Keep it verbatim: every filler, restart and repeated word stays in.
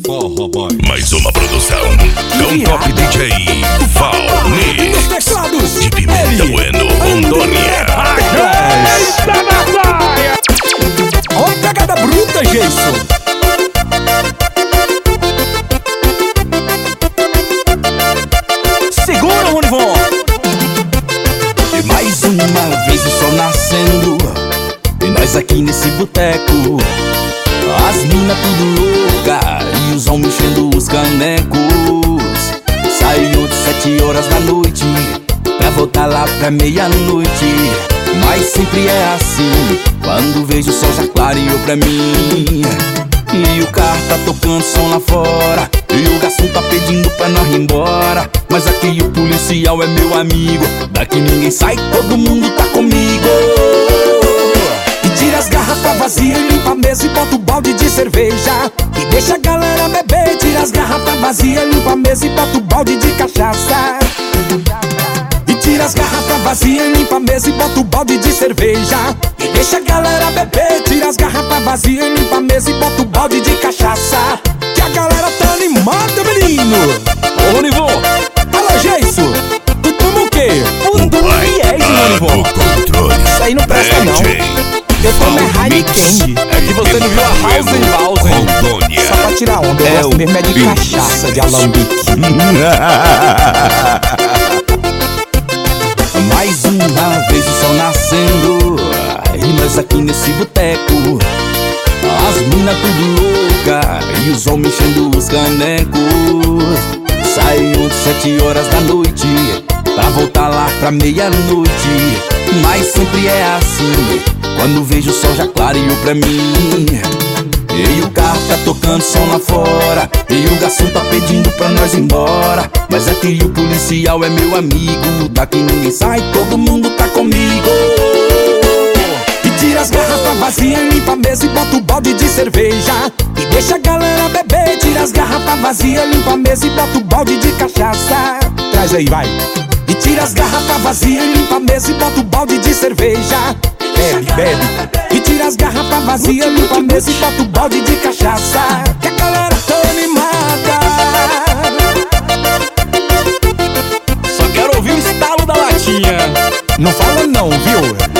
Forró Boy. Mais uma produção com Top D J Valmir. Nos teclados, de Pimenta Bueno, Rondônia. Eita na praia! Ó a pegada bruta, Jason. Segura, Ronivon. E mais uma vez o sol nascendo, e nós aqui nesse boteco. As minas tudo louca e os homens enchendo os canecos. Saiu de sete horas da noite pra voltar lá pra meia-noite. Mas sempre é assim, quando vejo o sol já clareou pra mim. E o carro tá tocando som lá fora, e o garçom tá pedindo pra nós ir embora. Mas aqui o policial é meu amigo, daqui ninguém sai, todo mundo tá comigo. E tira as garrafas vazias, limpa a mesa e bota o balde de cerveja. E deixa a galera beber. Tira as garrafas vazias, limpa a mesa e bota o balde de cachaça. E tira as garrafas vazias, limpa a mesa e bota o balde de cerveja. E deixa a galera beber. Tira as garrafas vazias, limpa a mesa e bota o balde de cachaça. Que a galera tá animada, menino. Ô, Ronivon, alô, Jason, tu toma o quê? Um Doriés, Ronivon. Isso aí não presta não. Eu tomo é Heineken. É que você não viu a Hausenbausen. Rondônia. Só pra tirar onda, eu É gosto o mesmo é de bicho. cachaça, de alambique. Mais uma vez o sol nascendo, e nós aqui nesse boteco. As minas tudo louca e os homens enchendo os canecos. Saiu de sete horas da noite pra voltar lá pra meia-noite. Mas sempre é assim, quando vejo o sol já clareou pra mim. E o carro tá tocando som lá fora, e o garçom tá pedindo pra nós ir embora. Mas aqui o policial é meu amigo, daqui ninguém sai, todo mundo tá comigo. E tira as garrafas vazias, limpa a mesa e bota o balde de cerveja. E deixa a galera beber. Tira as garrafas vazias, limpa a mesa e bota o balde de cachaça. Traz aí, vai. E tira as garrafas vazias, limpa a mesa e bota o balde de cerveja. Bebe, bebe. E tira as garrafas vazias, limpa a mesa e bota o balde de cachaça. Que a galera tá animada. Só quero ouvir o estalo da latinha. Não fala não, viu?